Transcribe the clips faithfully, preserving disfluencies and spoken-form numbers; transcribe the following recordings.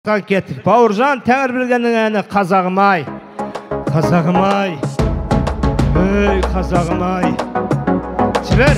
Кеттік. Бауыржан Тәңірбергеннің әні «Қазағым-ай». Қазағым-ай. Ей, қазағым-ай. Жібер.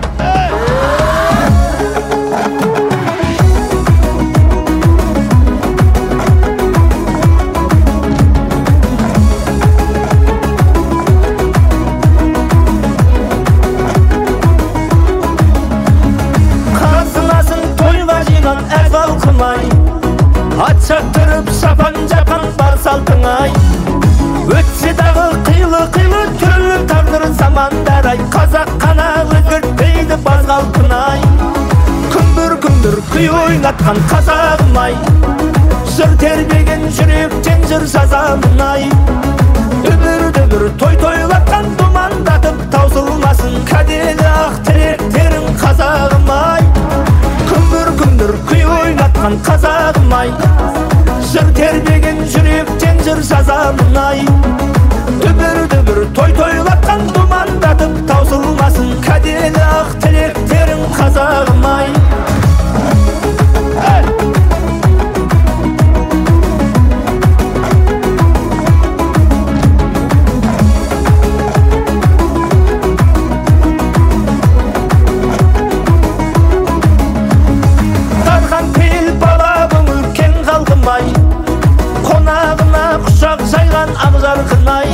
Қазынасын тойға жиған әр халқым-ай, ат шаптырып шапан-жапан бар салтың-ай. Өтсе дағы қилы-қилы түрлі тағдыр замандар-ай, қазақ қана өзгертпейді баз халқын-ай. Күмбір-күмбір күй ойнатқан қазағым-ай, жыр тербеген жүректен жыр жазамын-ай. Үмір-дүбір той-тойлатқан думандатып таусылмасын кәделі ақ тілектерің қазағым-ай. Күмбір-күмбір күй ойнатқан қазағым-ай, жыр тербеген жүректен жыр жазамын-ай. Дүбір-дүбір той-тойлатқан думандатып таусылмасын кәделі ақ тілектерің қазағым-ай. Қонағына құшақ жайған ақ жарқын-ай,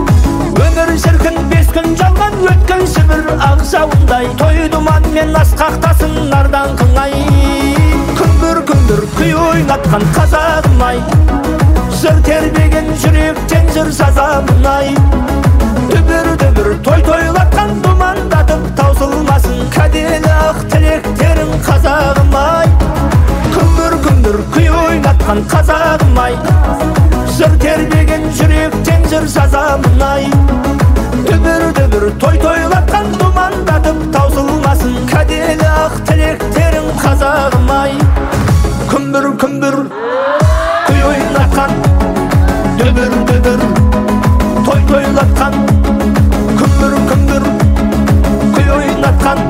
өмір шіркін бес күн жалған өткен шібір ақ жауындай. Той думанмен асқақтасын ардаңқың-ай. Күмбір-күмбір күй ойнатқан қазағым-ай, жыр тербеген жүректен жыр жазамын-ай. Дүбір-дүбір той-тойлатқан думандатып таусылмасын кәделі ақ тілектерің қазағым-ай. Күмбір-күмбір күй ойнатқан қазағым-ай, жыр тербеген жүректен жыр жазамын-ай. Дүбір-дүбір той-тойлатқан думандатып таусылмасын кәделі ақ тілектерің қазағым-ай. Күмбір-күмбір күй ойнатқан, дүбір-дүбір той-тойлатқан. Күмбір-күмбір күй ойнатқан,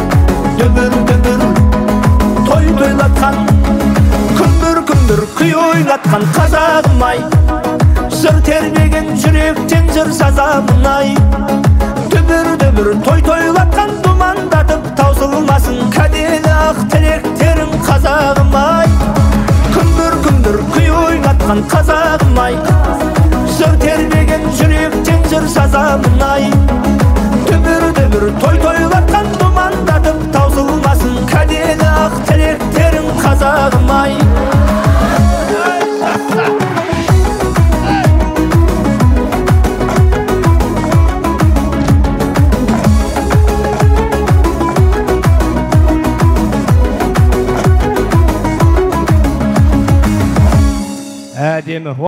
дүбір-дүбір той-тойлатқан. Күмбір-күмбір күй ойнатқан қазағым-ай, жыр тербеген жүректен жыр жазамын-ай. Дүбір-дүбір той-тойлатқан думандатып таусылмасын кәделі ақ тілектерің қазағым-ай. Күмбір-күмбір күй ойнатқан қазағым-ай, жыр тербеген жүректен жыр жазамын-ай. Дүбір-дүбір той-тойлатқан думандатып таусылмасын кәделі ақ тілектерің қазағым-ай. Әдемі.